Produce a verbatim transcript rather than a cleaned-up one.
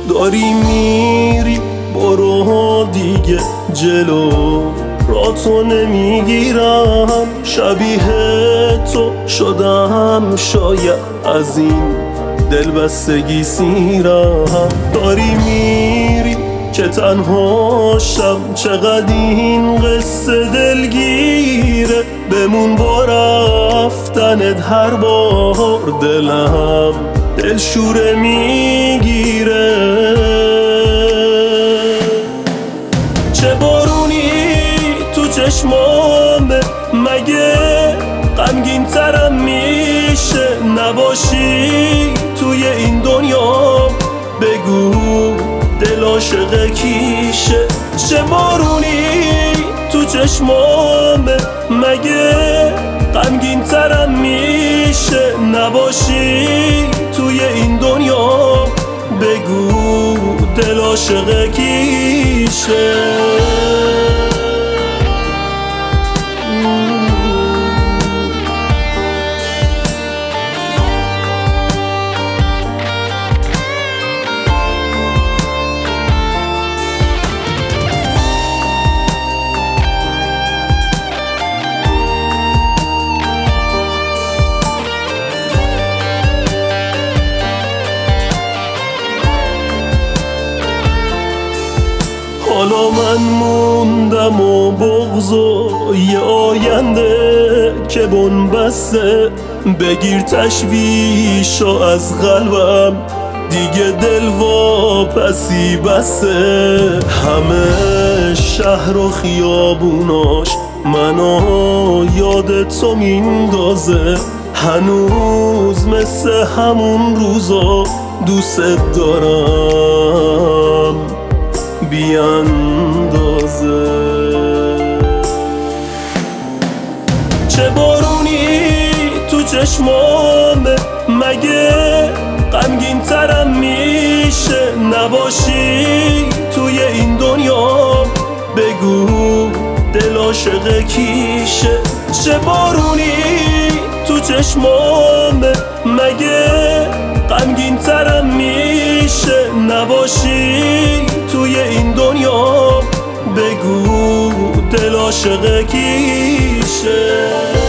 داری میری برو دیگه جلو، را تو نمیگیرم. شبیه تو شدم شاید از این دلبستگی سیرم. داری میری که تنها شم، چقدر این قصه دلگیره. بمون با رفتنت هر بار دلم دلشوره میگیره. چه بارونی تو چشمامه، مگه غمگین ترم میشه نباشی توی این دنیا؟ بگو دل عاشق کیشه؟ چه بارونی تو چشمامه، مگه غمگین ترم میشه نباشی توی این دنیا؟ بگو دل عاشق کیشه؟ حالا من موندم و بغض و یه آینده که بن بسته. بگیر تشویشو از قلبم، دیگه دل واپسی بسته. همه شهر و خیابوناش منو یاد تو میندازه. هنوز مثل همون روزا دوست دارم بی اندازه. چه بارونی تو چشمامه، مگه غمگین ترم میشه نباشی توی این دنیا؟ بگو دل عاشق کیشه؟ چه بارونی تو چشمامه، مگه غمگین ترم میشه نباشی توی این دنیا؟ بگو دل عاشق کیشه؟